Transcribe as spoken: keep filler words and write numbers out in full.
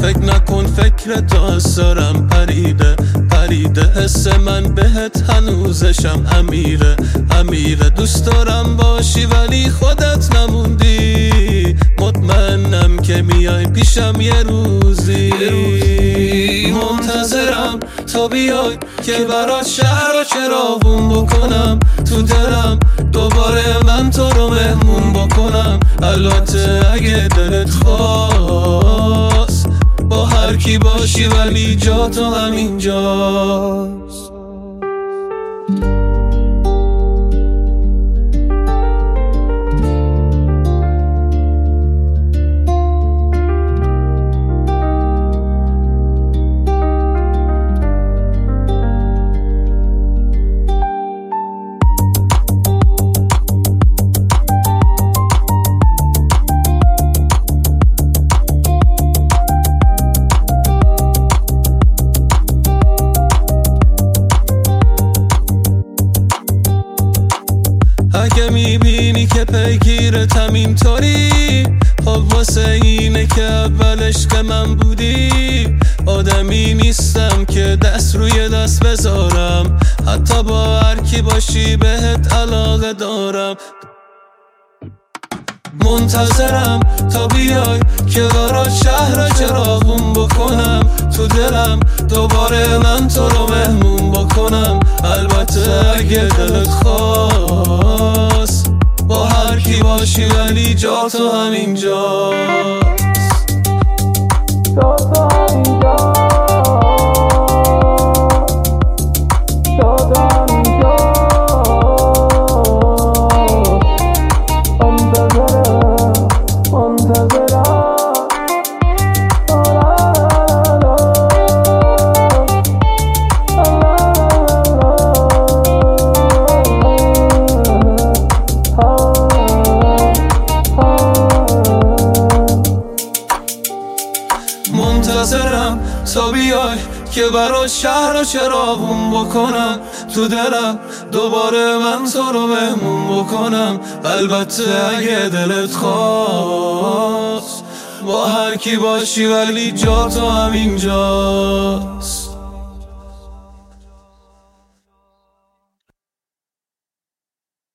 فکر نکن فکر تو از دارم پریده پریده، حس من بهت هنوزشم امیره امیره. دوست دارم باشی ولی خودت نموندی، مطمئنم که میای پیشم یه روزی. منتظرم تا بیای که برات شهر رو چراغون بکنم، تو دلم دوباره من تو رو مهمون بکنم. البته اگه دلت خواست با هر کی باشی ولی جا تو همینجاست. اگه میبینی که پیگیرتم اینطوری، خب واسه اینه که اولش که من بودی. آدمی نیستم که دست روی دست بذارم، حتی با هر کی باشی بهت علاقه دارم. منتظرم تا بیای که برات شهر چراغون بکنم، تو دلم دوباره من تو رو مهمون بکنم. البته اگه دلت خواست با هر کی باشی ولی جا تو همینجاست. جا تو همینجاست. جا تو همینجاست. منتظرم منتظرم. منتظرم تا بیای که برات شهر رو چراغون بکنم، تو دلم دوباره من تو رو مهمون بکنم. البته اگه دلت خواست با هر کی باشی ولی جا تو همینجاست.